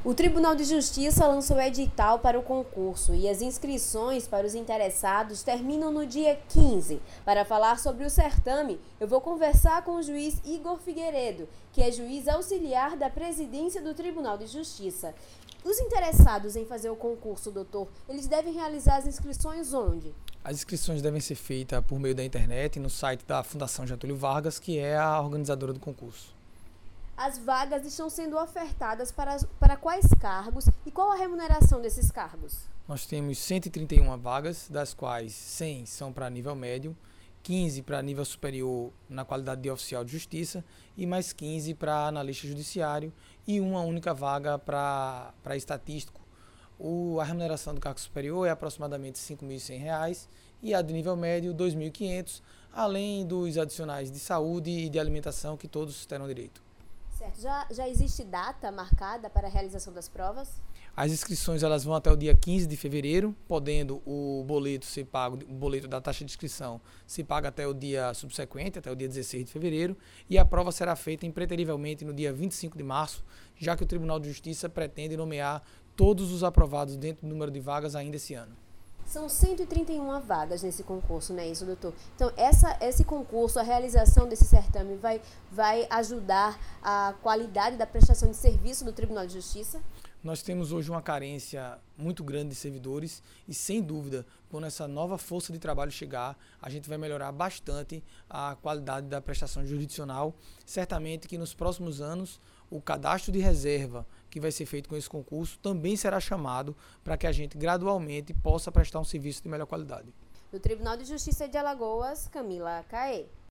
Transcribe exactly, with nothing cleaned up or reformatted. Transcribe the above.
O Tribunal de Justiça lançou edital para o concurso e as inscrições para os interessados terminam no dia quinze. Para falar sobre o certame, eu vou conversar com o juiz Igor Figueiredo, que é juiz auxiliar da presidência do Tribunal de Justiça. Os interessados em fazer o concurso, doutor, eles devem realizar as inscrições onde? As inscrições devem ser feitas por meio da internet no site da Fundação Getúlio Vargas, que é a organizadora do concurso. As vagas estão sendo ofertadas para, para quais cargos e qual a remuneração desses cargos? Nós temos cento e trinta e uma vagas, das quais cem são para nível médio, quinze para nível superior na qualidade de oficial de justiça e mais quinze para analista judiciário e uma única vaga para para estatístico. O, a remuneração do cargo superior é aproximadamente cinco mil e cem reais e a de nível médio dois mil e quinhentos, além dos adicionais de saúde e de alimentação que todos terão direito. Certo. Já, já existe data marcada para a realização das provas? As inscrições elas vão até o dia quinze de fevereiro, podendo o boleto ser pago, o boleto da taxa de inscrição se paga até o dia subsequente, até o dia dezesseis de fevereiro, e a prova será feita impreterivelmente no dia vinte e cinco de março, já que o Tribunal de Justiça pretende nomear todos os aprovados dentro do número de vagas ainda esse ano. São cento e trinta e uma vagas nesse concurso, não é isso, doutor? Então, essa, esse concurso, a realização desse certame vai, vai ajudar a qualidade da prestação de serviço do Tribunal de Justiça? Nós temos hoje uma carência muito grande de servidores e, sem dúvida, quando essa nova força de trabalho chegar, a gente vai melhorar bastante a qualidade da prestação jurisdicional. Certamente que nos próximos anos, o cadastro de reserva que vai ser feito com esse concurso também será chamado para que a gente gradualmente possa prestar um serviço de melhor qualidade. Do Tribunal de Justiça de Alagoas, Camila Caê.